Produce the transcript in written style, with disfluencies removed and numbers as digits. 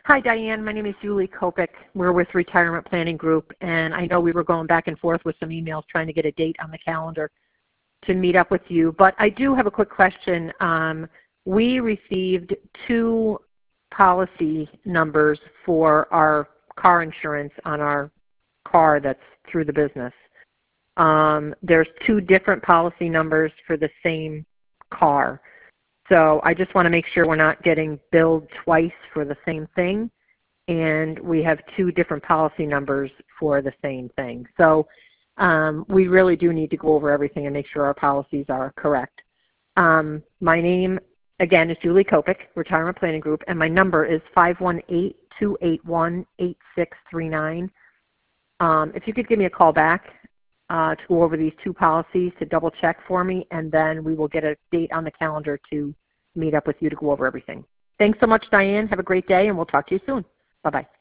Hi, Diane. My name is Julie Kopik. We're with Retirement Planning Group, and I know we were going back and forth with some emails trying to get a date on the calendar to meet up with you. But I do have a quick question. We received 2 policy numbers for our car insurance on our car that's through the business. There's 2 different policy numbers for the same car. So I just want to make sure we're not getting billed twice for the same thing, and we have 2 different policy numbers for the same thing. So we really do need to go over everything and make sure our policies are correct. My name, again, is Julie Kopik, Retirement Planning Group, and my number is 518-281-8639. If you could give me a call back to go over these 2 policies to double check for me, and then we will get a date on the calendar to meet up with you to go over everything. Thanks so much, Diane. Have a great day, and we'll talk to you soon. Bye-bye.